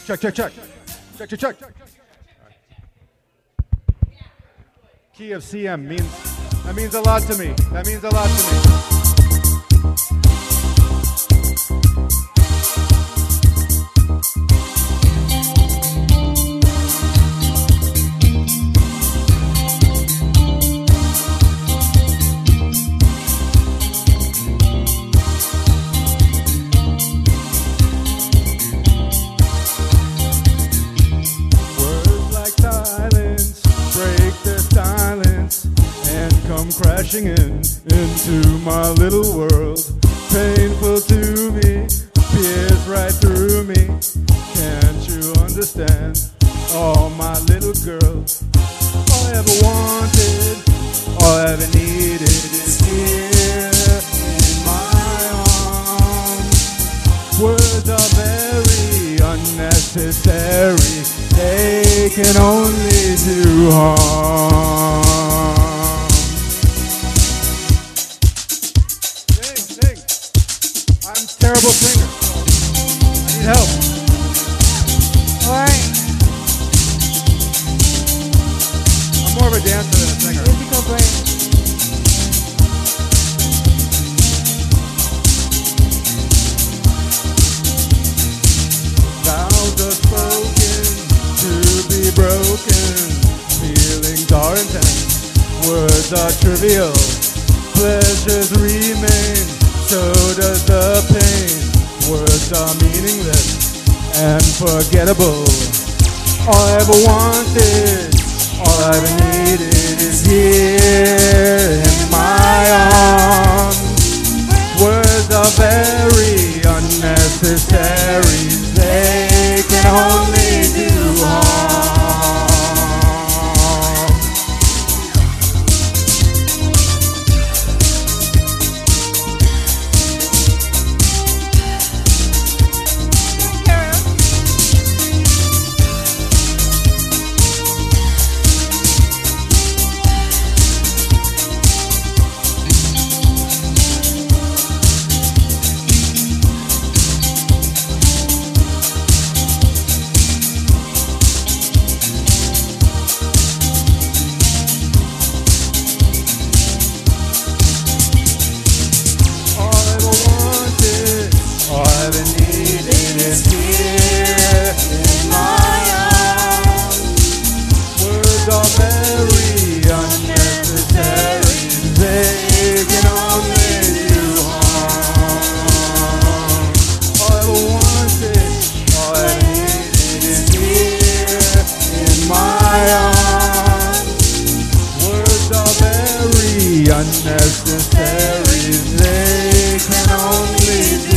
Check, check, check. Check, check, check. Key of CM means a lot to me. That means a lot to me. Crashing into my little world, painful to me, pierce right through me. Can't you understand? Oh, my little girl, all I ever wanted, all I ever needed is here in my arms. Words are very unnecessary, they can only do harm. Terrible singer. I need help. Alright. I'm more of a dancer than a singer. Musical brain. Vows are spoken to be broken. Feelings are intense. Words are trivial. Pleasures remain. So does the pain. Words are meaningless and forgettable. All I ever wanted, all I ever needed is here in my arms. Words are very unnecessary. They can only do harm. Unnecessary, they can only do